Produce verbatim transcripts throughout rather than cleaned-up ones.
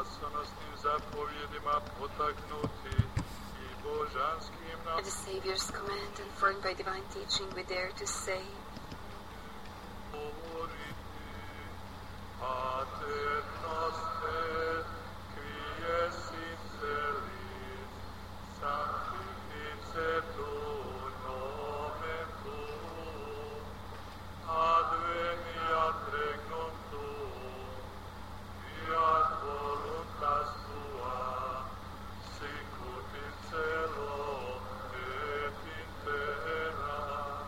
At the Savior's command, informed by divine teaching, we dare to say, Pater noster, qui es in celis, sanctificetur nomen tuum, adveniat regnum tuum, fiat voluntas tua, sicut in cielo et in terra.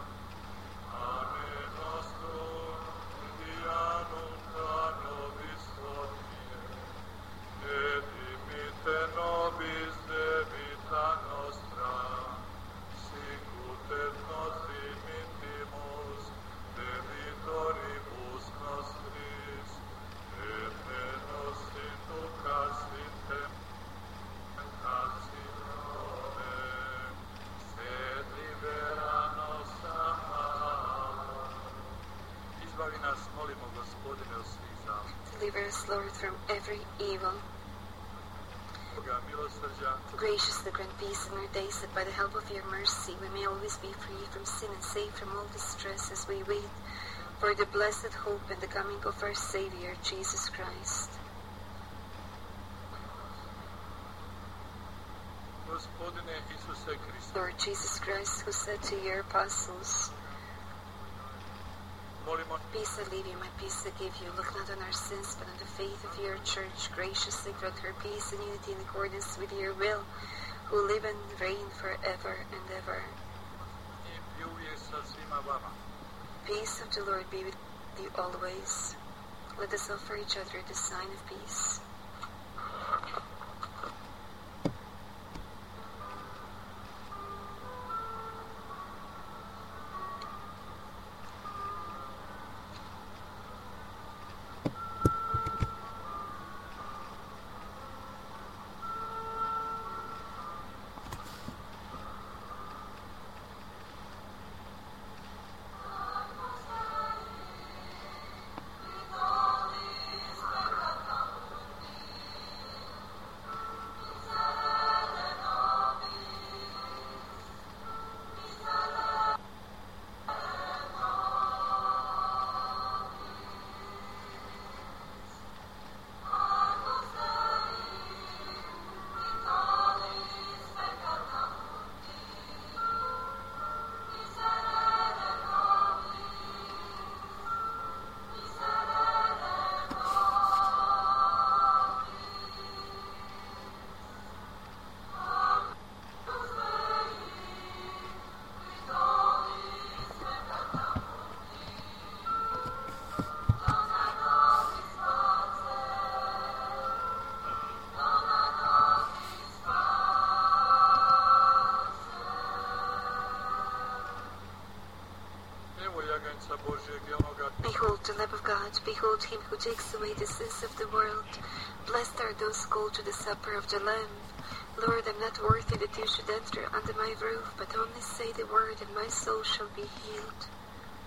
Pane nostrum quotidianum da nobis hodie, et dimitte nobis debita nostra, sicut et nos dimittimus debitoribus nostris, et ne nos inducas in tentatione, sed libera nos a malo. Izbavi nas, molimo, Gospodine, od svih zala. deliver us, Lord, from every evil. Boga milosrđa, Graciously grant peace in our days, that by the help of your mercy we may always be free from sin and safe from all distress as we wait for the blessed hope and the coming of our Savior, Jesus Christ. Gospodine Isuse Hriste, Lord Jesus Christ, who said to your apostles, molimo, Peace I leave you, my peace I give you. Look not on our sins, but on the faith of your church. Graciously grant her peace and unity in accordance with your will, who live and reign forever and ever. i pljuje sa svima vama. Peace of the Lord be with you always. Let us offer each other the sign of peace. Evo jaganjca Božjeg i onoga Behold the Lamb of God, behold him who takes away the sins of the world. Blessed are those called to the supper of the Lamb. Lord, I am not worthy that you should enter under my roof, but only say the word, and my soul shall be healed.